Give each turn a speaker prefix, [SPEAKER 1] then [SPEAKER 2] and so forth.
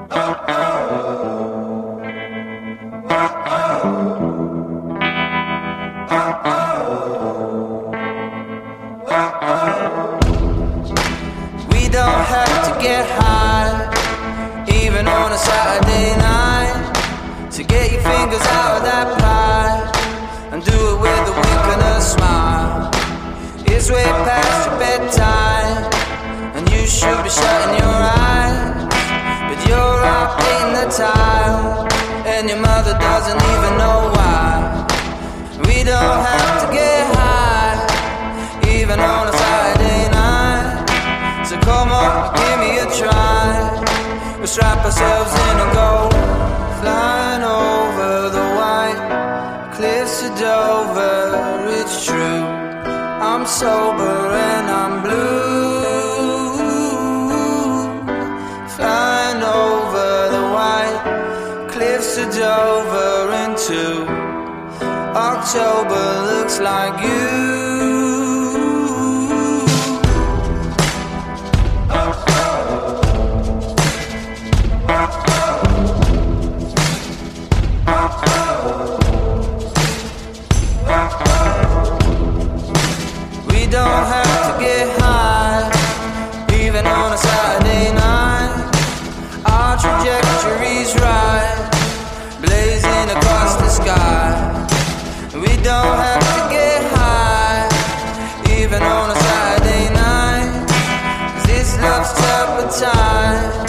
[SPEAKER 1] We don't have to get high, even on a Saturday night, to get your fingers out of that pie and do it with a wink and a smile. It's way past your bedtime and you should be shutting your eyes, but you're up in the tile and your mother doesn't even know why. We don't have to get high, even on a Saturday night, so come on, give me a try. We'll strap ourselves in and go flying over the white cliffs of Dover. It's true, I'm sober and I'm blue, flying over the white cliffs of Dover into October looks like you. We don't have to get high, even on a Saturday night. Our trajectory's right, blazing across the sky. We don't have to get high, even on a Saturday night, 'cause this love's turpentine.